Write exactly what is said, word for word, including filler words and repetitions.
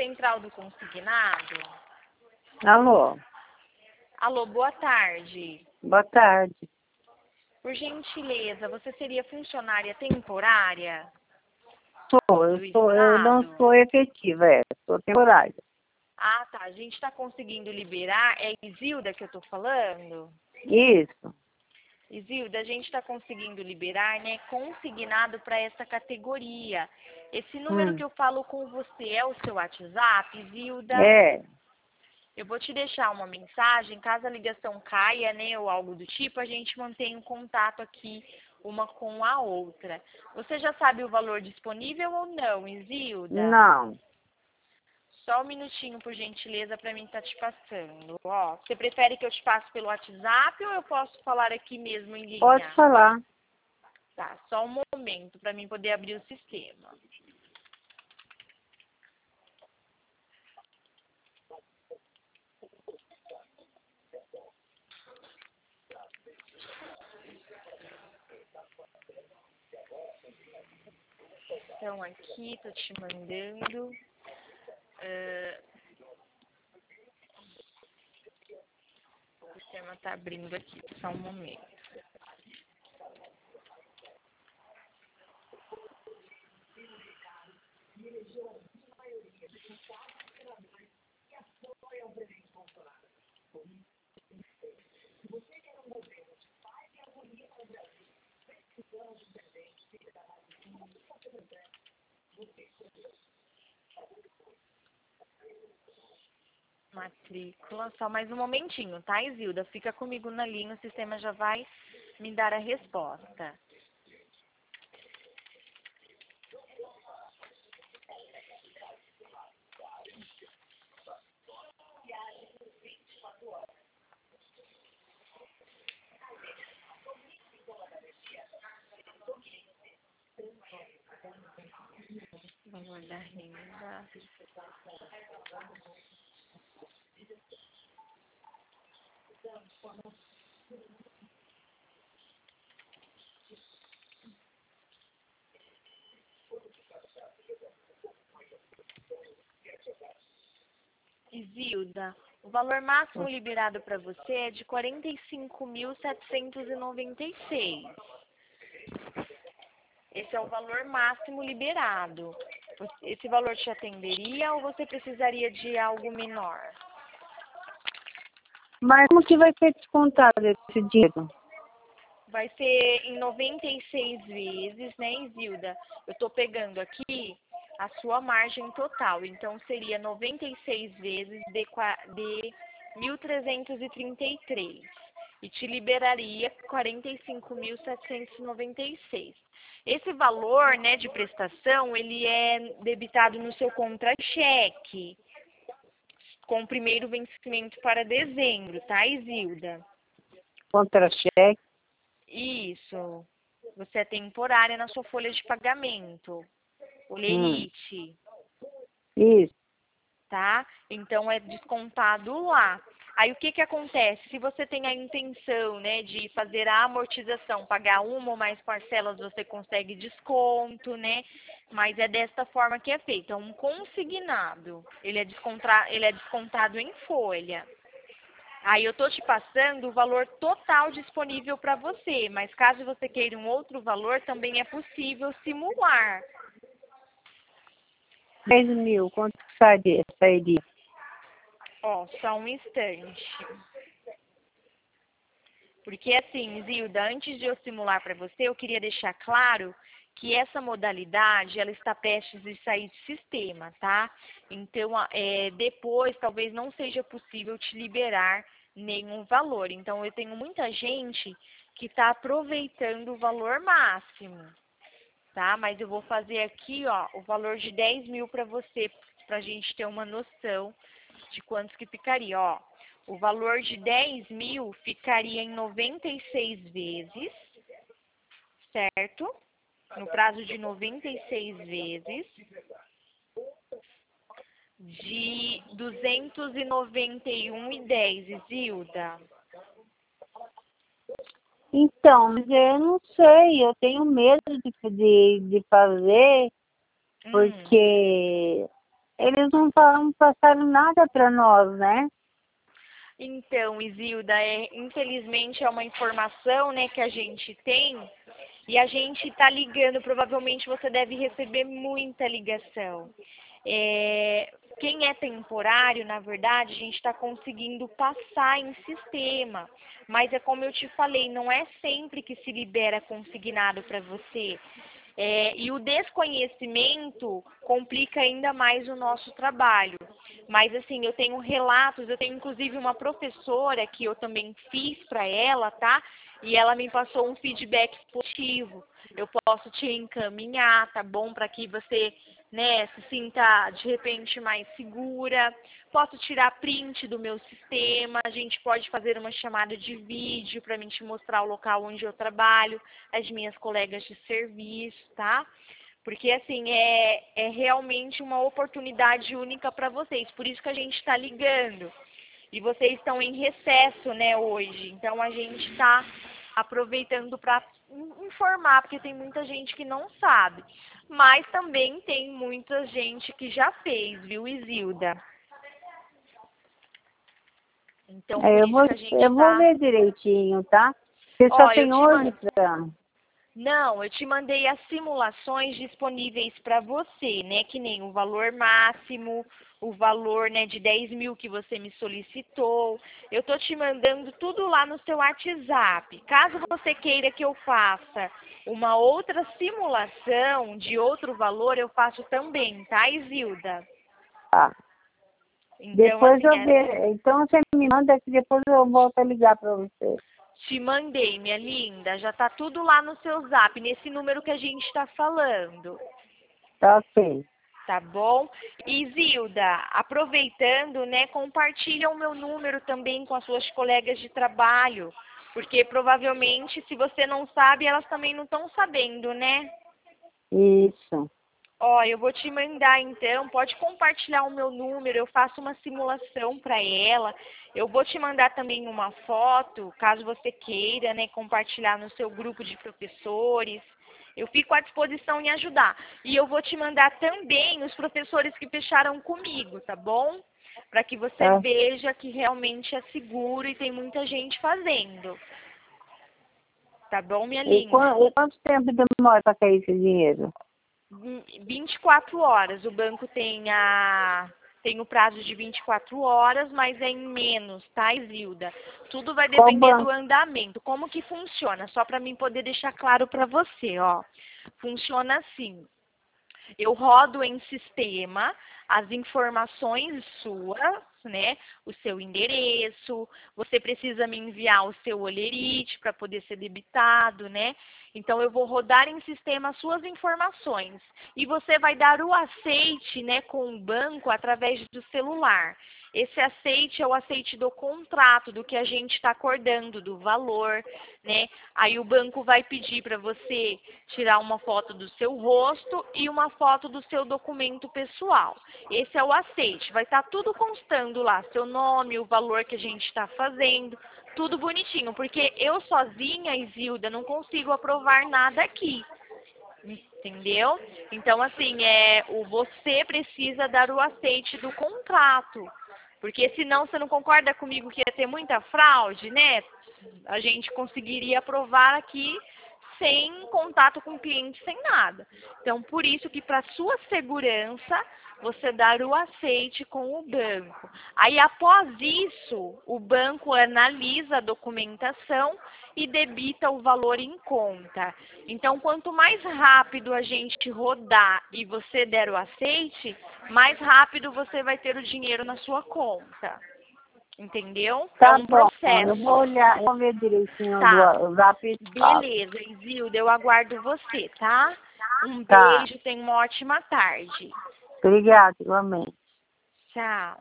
Central do Consignado? Alô, Alô, boa tarde. boa tarde. Por gentileza, você seria funcionária temporária Sou, eu, do sou, eu não Estado? sou efetiva, é, sou temporária. Ah, tá. A gente está conseguindo liberar. É Isilda que eu estou falando? Isso. Isilda, a gente está conseguindo liberar, né, consignado para essa categoria. Esse número Hum. que eu falo com você é o seu WhatsApp, Isilda? É, Eu vou te deixar uma mensagem, caso a ligação caia, né, ou algo do tipo, a gente mantém um contato aqui uma com a outra. Você já sabe o valor disponível ou não, Isilda? não. Só um minutinho, por gentileza, para mim estar te passando. Ó, você prefere que eu te passe pelo WhatsApp ou eu posso falar aqui mesmo em Pode linha? falar. Tá, só um momento para mim poder abrir o sistema. Então, aqui, tô te mandando. Ah, o sistema tá abrindo aqui, só um momento. Matrícula, só mais um momentinho, tá, Isilda? Fica comigo na linha, o sistema já vai me dar a resposta. Valor da renda. Isilda, o valor máximo liberado para você é de quarenta e cinco mil setecentos e noventa e seis. Esse é o valor máximo liberado. Esse valor te atenderia ou você precisaria de algo menor? Mas como que vai ser descontado esse dinheiro? Vai ser em noventa e seis vezes, né, Isilda? Eu estou pegando aqui a sua margem total. Então, seria noventa e seis vezes de, de mil trezentos e trinta e três. E te liberaria quarenta e cinco mil setecentos e noventa e seis. Esse valor, né, de prestação, ele é debitado no seu contra-cheque, com o primeiro vencimento para dezembro, tá, Isilda? Contra-cheque? Isso. Você é temporária na sua folha de pagamento. O Hum. lerite, Isso. tá? Então, é descontado lá. Aí, o que que acontece? Se você tem a intenção, né, de fazer a amortização, pagar uma ou mais parcelas, você consegue desconto, né? Mas é desta forma que é feito. É um consignado. Ele é, descontra... Ele é descontado em folha. Aí eu tô te passando o valor total disponível para você, mas caso você queira um outro valor, também é possível simular. dez mil, quanto que sairia? sairia? Ó, só um instante. Porque assim, Zilda, antes de eu simular para você, eu queria deixar claro que essa modalidade, ela está prestes a sair de sistema, tá? Então, é, depois, talvez não seja possível te liberar nenhum valor. Então, eu tenho muita gente que está aproveitando o valor máximo, tá? Mas eu vou fazer aqui, ó, o valor de dez mil para você, para a gente ter uma noção de quantos que ficaria, ó. O valor de dez mil ficaria em noventa e seis vezes, certo? No prazo de noventa e seis vezes, de duzentos e noventa e um e dez, Isilda. Então, mas eu não sei, eu tenho medo de, de, de fazer, Hum, porque eles não falam, passaram nada para nós, né? Então, Isilda, é, infelizmente é uma informação, né, que a gente tem e a gente está ligando. Provavelmente você deve receber muita ligação. É, quem é temporário, na verdade, a gente está conseguindo passar em sistema. Mas é como eu te falei, não é sempre que se libera consignado para você. É, e o desconhecimento complica ainda mais o nosso trabalho. Mas assim, eu tenho relatos, eu tenho inclusive uma professora que eu também fiz para ela, tá? E ela me passou um feedback positivo. Eu posso te encaminhar, tá bom? Para que você, né, se sinta de repente mais segura. Posso tirar print do meu sistema, a gente pode fazer uma chamada de vídeo para mim te mostrar o local onde eu trabalho, as minhas colegas de serviço, tá? Porque, assim, é, é realmente uma oportunidade única para vocês, por isso que a gente está ligando. E vocês estão em recesso, né, hoje, então a gente está aproveitando para informar, porque tem muita gente que não sabe. Mas também tem muita gente que já fez, viu, Isilda? Então, É, por eu isso vou, que a gente eu vou tá... ver direitinho, tá? Você só Ó, eu tem te hoje mando... pra... Não, eu te mandei as simulações disponíveis para você, né? Que nem o valor máximo, o valor, né, de dez mil que você me solicitou. Eu tô te mandando tudo lá no seu WhatsApp. Caso você queira que eu faça uma outra simulação de outro valor, eu faço também, tá, Isilda? Tá. Então, Depois assim, eu é... ver. Então você me manda que depois eu volto a ligar para você. Te mandei, minha linda. Já tá tudo lá no seu zap, nesse número que a gente está falando. Tá ok. Tá bom? E Zilda, aproveitando, né, compartilha o meu número também com as suas colegas de trabalho. Porque provavelmente, se você não sabe, elas também não estão sabendo, né? Isso. Ó, eu vou te mandar então, pode compartilhar o meu número, eu faço uma simulação para ela. Eu vou te mandar também uma foto, caso você queira, né, compartilhar no seu grupo de professores. Eu fico à disposição em ajudar. E eu vou te mandar também os professores que fecharam comigo, tá bom? Para que você Tá. veja que realmente é seguro e tem muita gente fazendo. Tá bom, minha E, linda? qua- e quanto tempo demora para cair esse dinheiro? vinte e quatro horas. O banco tem, a, tem o prazo de vinte e quatro horas, mas é em menos, tá, Isilda? Tudo vai Qual depender do banco? andamento. Como que funciona? Só para mim poder deixar claro para você, ó. Funciona assim. Eu rodo em sistema as informações suas, né? O seu endereço, você precisa me enviar o seu olerite para poder ser debitado, né? Então eu vou rodar em sistema as suas informações e você vai dar o aceite, né, com o banco através do celular. Esse aceite é o aceite do contrato, do que a gente está acordando, do valor, né? Aí o banco vai pedir para você tirar uma foto do seu rosto e uma foto do seu documento pessoal. Esse é o aceite, vai estar tudo constando lá, seu nome, o valor que a gente está fazendo, tudo bonitinho, porque eu sozinha, Isilda, não consigo aprovar nada aqui. Entendeu? Então, assim, é, o, você precisa dar o aceite do contrato. Porque senão você não concorda comigo que ia ter muita fraude, né? A gente conseguiria aprovar aqui sem contato com o cliente, sem nada. Então, por isso que para sua segurança, você dar o aceite com o banco. Aí, após isso, o banco analisa a documentação e debita o valor em conta. Então, quanto mais rápido a gente rodar e você der o aceite, mais rápido você vai ter o dinheiro na sua conta. Entendeu? É Tá um bom. Eu processo. vou olhar, vou ver direitinho Tá. do zap e falo. Beleza, Isilda, eu aguardo você, tá? Um Tá. beijo, tenha uma ótima tarde. Obrigada, igualmente. Tchau.